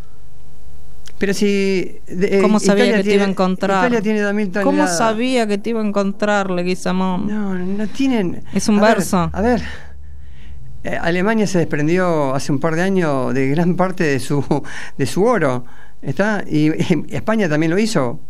Pero si... ¿Cómo sabía Italia que te iba a encontrar? Italia tiene 2.000 toneladas. ¿Cómo sabía que te iba a encontrar, Leguizamón? No tienen... Es un verso. A ver, Alemania se desprendió hace un par de años de gran parte de su oro. ¿Está? Y España también lo hizo.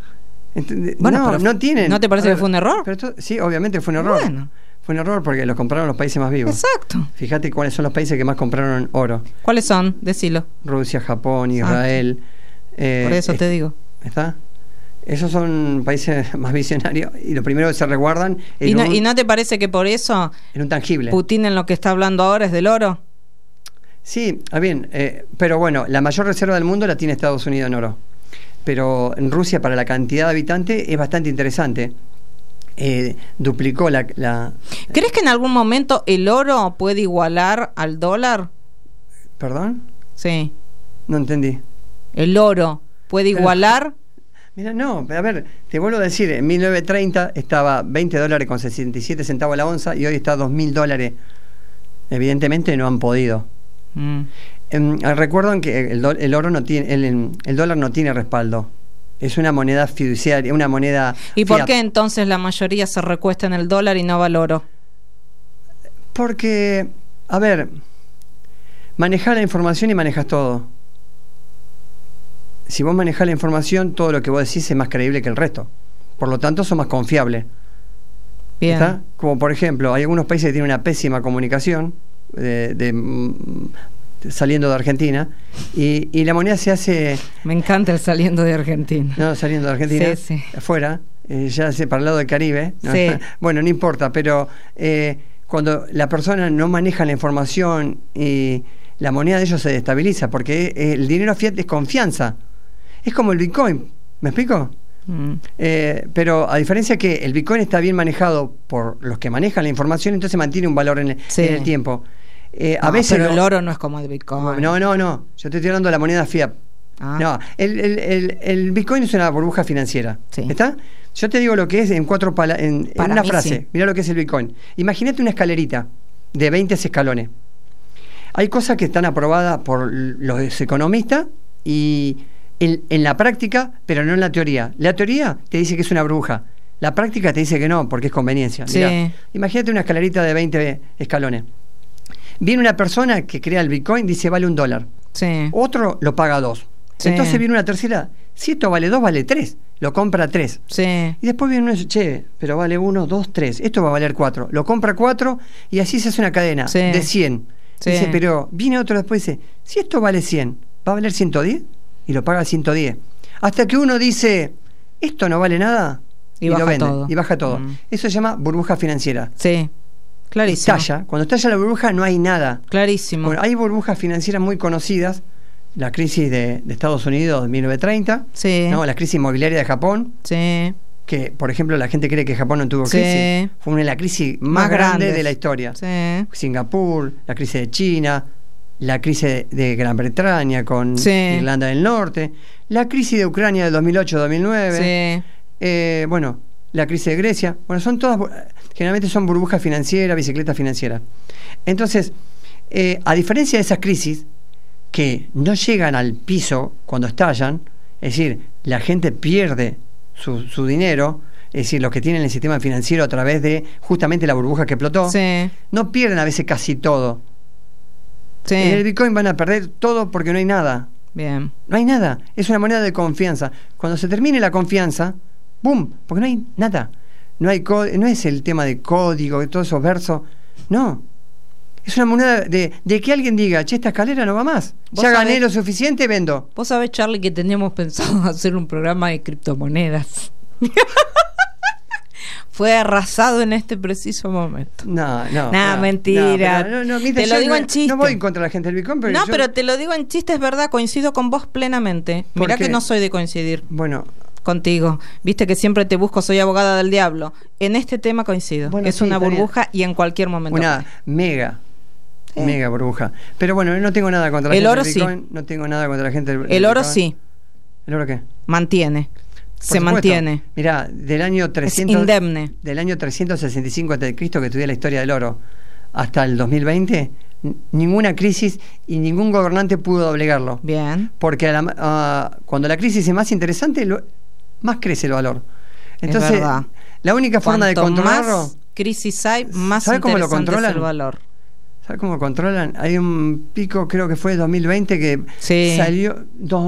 Bueno, no tienen. ¿No te parece que fue un error? Pero sí, obviamente fue un error. Bueno. Fue un error porque los compraron los países más vivos. Exacto. Fíjate cuáles son los países que más compraron oro. ¿Cuáles son? Decilo. Rusia, Japón, Israel. Por eso te digo. ¿Está? Esos son países más visionarios y lo primero que se resguardan ¿Y no te parece que por eso en un tangible Putin en lo que está hablando ahora es del oro? Sí, bien, pero bueno, la mayor reserva del mundo la tiene Estados Unidos en oro. Pero en Rusia, para la cantidad de habitantes, es bastante interesante. Duplicó la... ¿Crees que en algún momento el oro puede igualar al dólar? ¿Perdón? Sí. No entendí. ¿El oro puede igualar? Mira, no, a ver, te vuelvo a decir, en 1930 estaba $20 con 67 centavos la onza y hoy está $2.000. Evidentemente no han podido. Recuerdan que el oro no tiene, el dólar no tiene respaldo. Es una moneda fiduciaria, una moneda. ¿Y por qué entonces la mayoría se recuesta en el dólar y no va al oro? Porque, a ver, manejas la información y manejas todo. Si vos manejás la información, todo lo que vos decís es más creíble que el resto. Por lo tanto, sos más confiable. Bien. ¿Está? Como por ejemplo, hay algunos países que tienen una pésima comunicación saliendo de Argentina y la moneda se hace... Me encanta el saliendo de Argentina. No, saliendo de Argentina, sí. afuera, ya para el lado del Caribe, ¿no? Sí. Bueno, no importa, pero cuando la persona no maneja la información y la moneda de ellos se destabiliza, porque el dinero fiat es confianza, es como el Bitcoin, ¿me explico? Pero a diferencia que el Bitcoin está bien manejado por los que manejan la información, entonces mantiene un valor en el tiempo. A veces pero el oro no es como el Bitcoin. No, yo te estoy hablando de la moneda fiat. No, el Bitcoin es una burbuja financiera. Sí. ¿Está? Yo te digo lo que es en una frase. Sí. Mirá lo que es el Bitcoin. Imagínate una escalerita de 20 escalones. Hay cosas que están aprobadas por los economistas y en la práctica, pero no en la teoría. La teoría te dice que es una burbuja. La práctica te dice que no, porque es conveniencia. Sí. Mirá, imagínate una escalerita de 20 escalones. Viene una persona que crea el Bitcoin, dice vale $1. Sí. Otro lo paga 2. Sí. Entonces viene una tercera, si esto vale 2, vale 3. Lo compra 3. Sí. Y después viene uno y dice, che, pero vale 1, 2, 3. Esto va a valer 4. Lo compra 4 y así se hace una cadena de 100. Sí. Dice, pero viene otro después y dice, si esto vale 100, ¿va a valer 110? Y lo paga 110. Hasta que uno dice, esto no vale nada, y lo vende. Todo. Y baja todo. Eso se llama burbuja financiera. Sí. Clarísimo. Cuando estalla la burbuja no hay nada. Clarísimo. Bueno, hay burbujas financieras muy conocidas. La crisis de Estados Unidos de 1930. Sí. ¿No? La crisis inmobiliaria de Japón. Sí. Que, por ejemplo, la gente cree que Japón no tuvo crisis. Fue una de las crisis más grandes de la historia. Sí. Singapur, la crisis de China, la crisis de Gran Bretaña con Irlanda del Norte, la crisis de Ucrania del 2008-2009. Sí. Bueno, la crisis de Grecia. Bueno, son todas... Generalmente son burbujas financieras, bicicletas financieras. Entonces, a diferencia de esas crisis que no llegan al piso cuando estallan, es decir, la gente pierde su dinero, es decir, los que tienen el sistema financiero a través de justamente la burbuja que explotó, no pierden a veces casi todo. En el Bitcoin van a perder todo porque no hay nada. Bien. No hay nada. Es una moneda de confianza. Cuando se termine la confianza, ¡boom! Porque no hay nada. No es el tema de código, de todos esos versos. No. Es una moneda de que alguien diga, che, esta escalera no va más. Ya gané lo suficiente, vendo. Vos sabés, Charlie, que teníamos pensado hacer un programa de criptomonedas. Fue arrasado en este preciso momento. No, mentira. Te lo digo en chiste. No voy en contra de la gente del Bitcoin, pero pero te lo digo en chiste, es verdad, coincido con vos plenamente. Mirá que no soy de coincidir. Bueno, contigo. Viste que siempre te busco, soy abogada del diablo. En este tema coincido. Bueno, es una burbuja y en cualquier momento. Una mega burbuja. Pero bueno, no tengo nada contra la gente del Bitcoin. Sí. No tengo nada contra la gente del Bitcoin. El oro sí. ¿El oro qué? Mantiene. Se mantiene. Mirá, del año 300, es indemne. Del año 365 a.C., que estudié la historia del oro, hasta el 2020, ninguna crisis y ningún gobernante pudo doblegarlo. Bien. Porque cuando la crisis es más interesante, más crece el valor. Entonces, la única forma de controlarlo... Más crisis hay, más interesante es el valor. ¿Sabes cómo controlan? Hay un pico, creo que fue 2020, que salió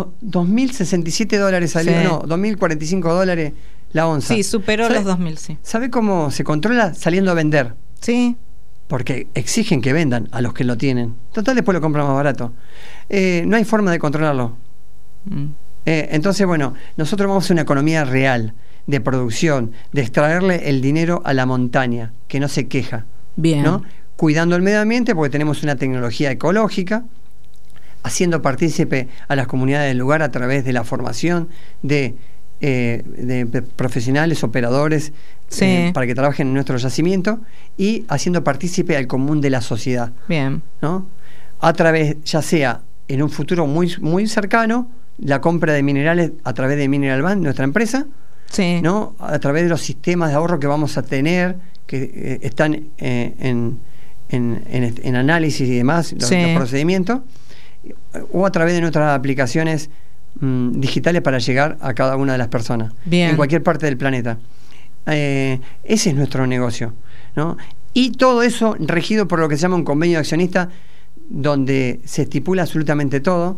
$2.067 salió, no, $2.045 la onza. Sí, superó los 2.000, sí. ¿Sabe cómo se controla? Saliendo a vender. Sí. Porque exigen que vendan a los que lo tienen. Total, después lo compran más barato. No hay forma de controlarlo. Entonces, bueno, nosotros vamos a una economía real, de producción, de extraerle el dinero a la montaña, que no se queja. Bien. ¿No? Cuidando el medio ambiente, porque tenemos una tecnología ecológica, haciendo partícipe a las comunidades del lugar a través de la formación de profesionales, operadores, para que trabajen en nuestro yacimiento, y haciendo partícipe al común de la sociedad. Bien. ¿No? A través, ya sea en un futuro muy, muy cercano, la compra de minerales a través de Mineral Bank, nuestra empresa, sí. ¿no? A través de los sistemas de ahorro que vamos a tener, que están en análisis y demás, los procedimientos, o a través de nuestras aplicaciones digitales para llegar a cada una de las personas. Bien. En cualquier parte del planeta. Ese es nuestro negocio, ¿no? Y todo eso regido por lo que se llama un convenio de accionista, donde se estipula absolutamente todo,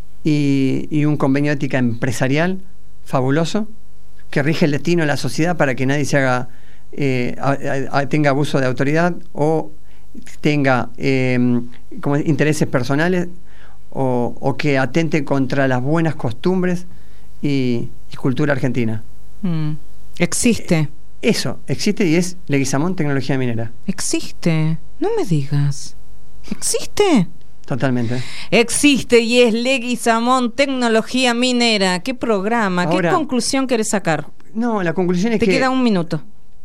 y un convenio de ética empresarial fabuloso que rige el destino de la sociedad para que nadie se haga tenga abuso de autoridad o tenga intereses personales o que atente contra las buenas costumbres y cultura argentina. Existe. Eso, existe, y es Leguizamón Tecnología Minera. Existe, no me digas. ¿Existe? Totalmente. Existe y es Leguizamón Tecnología Minera. ¿Qué programa? Ahora, ¿qué conclusión querés sacar? No, la conclusión es que... Te queda un minuto.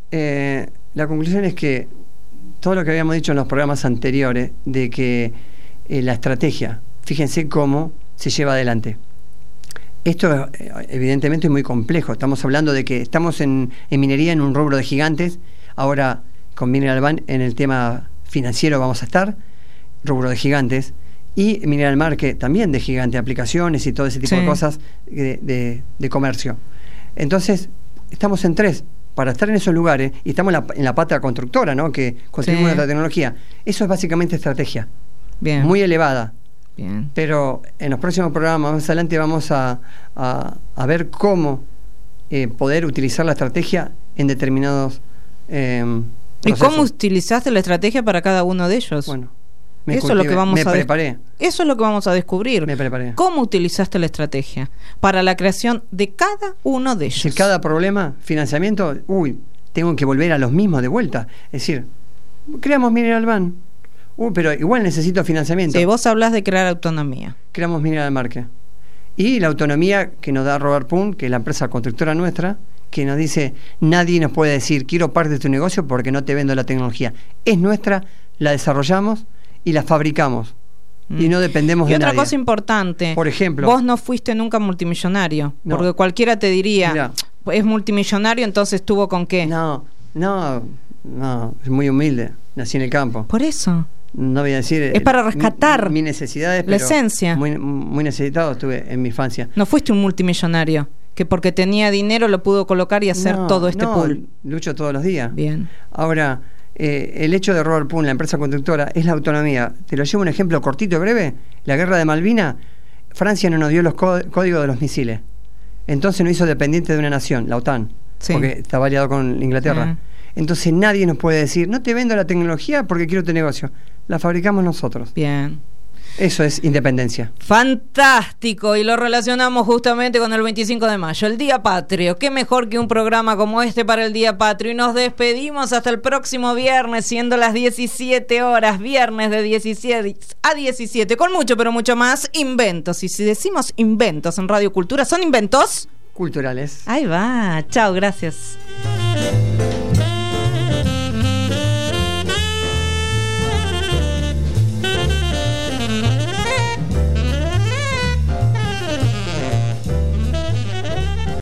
La conclusión es que todo lo que habíamos dicho en los programas anteriores, de que la estrategia, fíjense cómo se lleva adelante. Esto evidentemente es muy complejo. Estamos hablando de que estamos en minería, en un rubro de gigantes. Ahora con Mineral Bank en el tema financiero vamos a estar, rubro de gigantes, y Mineral Market también de gigante, aplicaciones y todo ese tipo de cosas de comercio. Entonces estamos en tres para estar en esos lugares, y estamos en la pata constructora, ¿no? Que construimos nuestra tecnología. Eso es básicamente estrategia. Bien. Muy elevada. Bien. Pero en los próximos programas más adelante vamos a ver cómo poder utilizar la estrategia en determinados procesos. ¿Y cómo utilizaste la estrategia para cada uno de ellos? Bueno, eso es lo que vamos a preparé. Eso es lo que vamos a descubrir. Me preparé. ¿Cómo utilizaste la estrategia para la creación de cada uno de ellos? Si cada problema, financiamiento, tengo que volver a los mismos de vuelta. Es decir, creamos Mineral Bank. Pero igual necesito financiamiento. Sí, vos hablás de crear autonomía. Creamos Mineral Market. Y la autonomía que nos da Robert Pun, que es la empresa constructora nuestra, que nos dice, nadie nos puede decir, quiero parte de tu negocio porque no te vendo la tecnología. Es nuestra, la desarrollamos y la fabricamos. Y no dependemos de nadie. Y otra cosa importante, por ejemplo, vos no fuiste nunca multimillonario, porque cualquiera te diría, mirá, es multimillonario, entonces ¿tuvo con qué? No, es muy humilde, nací en el campo. Por eso. No voy a decir... Es para rescatar mis necesidades, la esencia. Muy necesitado estuve en mi infancia. No fuiste un multimillonario que porque tenía dinero lo pudo colocar y hacer todo este pool. Lucho todos los días. Bien. Ahora, el hecho de Robert Pun, la empresa constructora, es la autonomía. Te lo llevo un ejemplo cortito y breve. La guerra de Malvinas, Francia no nos dio los códigos de los misiles. Entonces nos hizo dependiente de una nación, la OTAN, porque estaba aliado con Inglaterra. Entonces nadie nos puede decir, no te vendo la tecnología porque quiero tu negocio. La fabricamos nosotros. Bien. Eso es independencia. Fantástico, y lo relacionamos justamente con el 25 de mayo, el Día Patrio. Qué mejor que un programa como este para el Día Patrio. Y nos despedimos hasta el próximo viernes, siendo las 17 horas, viernes de 16 a 17, con mucho, pero mucho más inventos. Y si decimos inventos en Radio Cultura, ¿son inventos? Culturales. Ahí va, chao, gracias.